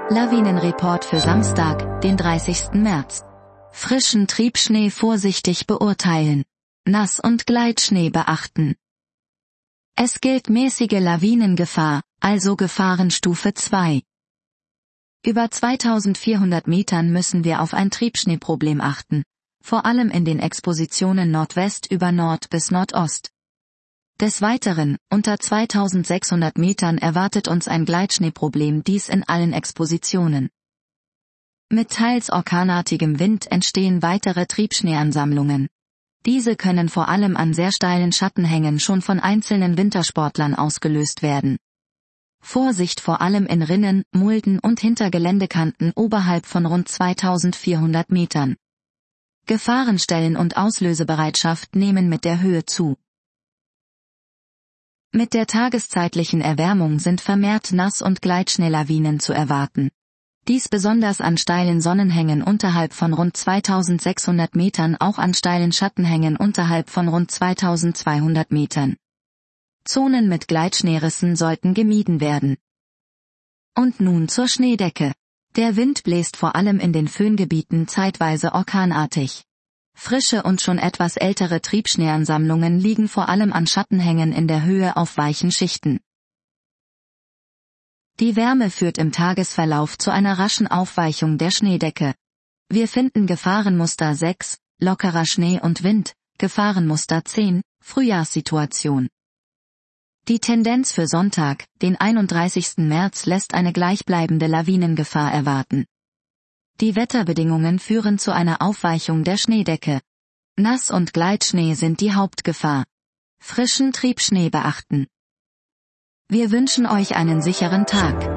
Lawinenreport für Samstag, den 30. März. Frischen Triebschnee vorsichtig beurteilen. Nass- und Gleitschnee beachten. Es gilt mäßige Lawinengefahr, also Gefahrenstufe 2. Über 2400 Metern müssen wir auf ein Triebschneeproblem achten, vor allem in den Expositionen Nordwest über Nord bis Nordost. Des Weiteren, unter 2600 Metern erwartet uns ein Gleitschneeproblem, dies in allen Expositionen. Mit teils orkanartigem Wind entstehen weitere Triebschneeansammlungen. Diese können vor allem an sehr steilen Schattenhängen schon von einzelnen Wintersportlern ausgelöst werden. Vorsicht vor allem in Rinnen, Mulden und hinter Geländekanten oberhalb von rund 2400 Metern. Gefahrenstellen und Auslösebereitschaft nehmen mit der Höhe zu. Mit der tageszeitlichen Erwärmung sind vermehrt Nass- und Gleitschneelawinen zu erwarten. Dies besonders an steilen Sonnenhängen unterhalb von rund 2600 Metern, auch an steilen Schattenhängen unterhalb von rund 2200 Metern. Zonen mit Gleitschneerissen sollten gemieden werden. Und nun zur Schneedecke. Der Wind bläst vor allem in den Föhngebieten zeitweise orkanartig. Frische und schon etwas ältere Triebschneeansammlungen liegen vor allem an Schattenhängen in der Höhe auf weichen Schichten. Die Wärme führt im Tagesverlauf zu einer raschen Aufweichung der Schneedecke. Wir finden Gefahrenmuster 6, lockerer Schnee und Wind, Gefahrenmuster 10, Frühjahrssituation. Die Tendenz für Sonntag, den 31. März, lässt eine gleichbleibende Lawinengefahr erwarten. Die Wetterbedingungen führen zu einer Aufweichung der Schneedecke. Nass- und Gleitschnee sind die Hauptgefahr. Frischen Triebschnee beachten. Wir wünschen euch einen sicheren Tag.